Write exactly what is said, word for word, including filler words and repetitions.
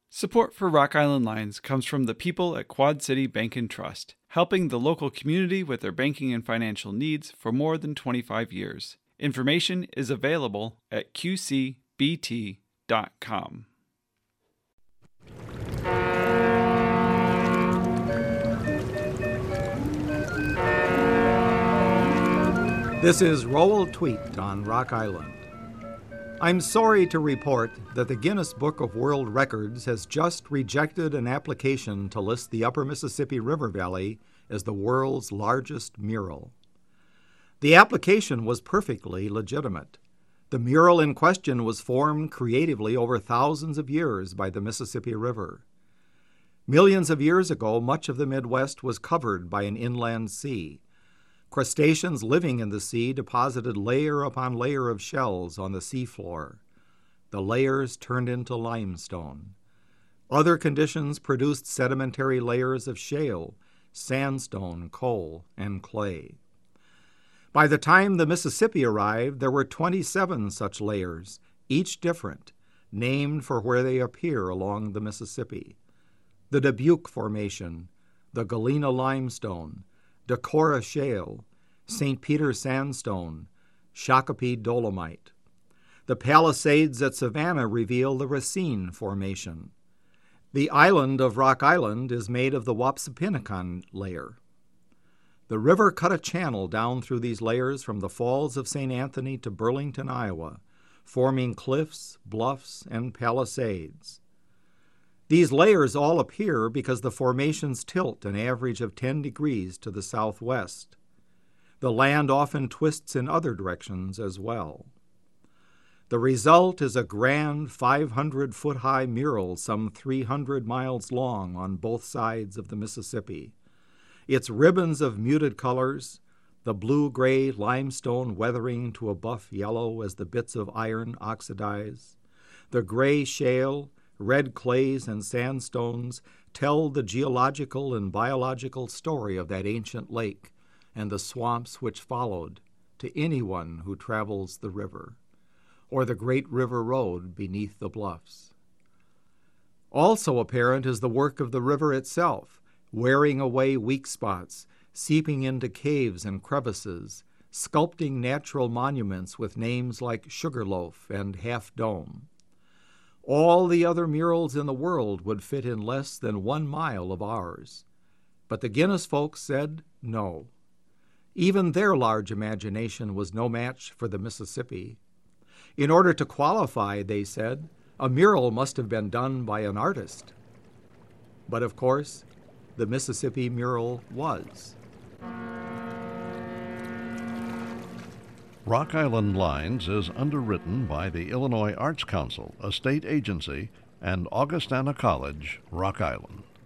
Support for Rock Island Lines comes from the people at Quad City Bank and Trust, helping the local community with their banking and financial needs for more than twenty-five years. Information is available at q c b t dot com. This is Roll Tweet on Rock Island. I'm sorry to report that the Guinness Book of World Records has just rejected an application to list the Upper Mississippi River Valley as the world's largest mural. The application was perfectly legitimate. The mural in question was formed creatively over thousands of years by the Mississippi River. Millions of years ago, much of the Midwest was covered by an inland sea. Crustaceans living in the sea deposited layer upon layer of shells on the seafloor. The layers turned into limestone. Other conditions produced sedimentary layers of shale, sandstone, coal, and clay. By the time the Mississippi arrived, there were twenty-seven such layers, each different, named for where they appear along the Mississippi. The Dubuque Formation, the Galena Limestone, Decorah Shale, Saint Peter Sandstone, Shakopee Dolomite. The Palisades at Savannah reveal the Racine Formation. The island of Rock Island is made of the Wapsipinicon layer. The river cut a channel down through these layers from the Falls of Saint Anthony to Burlington, Iowa, forming cliffs, bluffs, and palisades. These layers all appear because the formations tilt an average of ten degrees to the southwest. The land often twists in other directions as well. The result is a grand five hundred foot high mural some three hundred miles long on both sides of the Mississippi. Its ribbons of muted colors, the blue-gray limestone weathering to a buff yellow as the bits of iron oxidize, the gray shale, red clays and sandstones tell the geological and biological story of that ancient lake and the swamps which followed to anyone who travels the river, or the great river road beneath the bluffs. Also apparent is the work of the river itself, wearing away weak spots, seeping into caves and crevices, sculpting natural monuments with names like Sugarloaf and Half Dome. All the other murals in the world would fit in less than one mile of ours. But the Guinness folks said no. Even their large imagination was no match for the Mississippi. In order to qualify, they said, a mural must have been done by an artist. But of course, the Mississippi mural was. Rock Island Lines is underwritten by the Illinois Arts Council, a state agency, and Augustana College, Rock Island.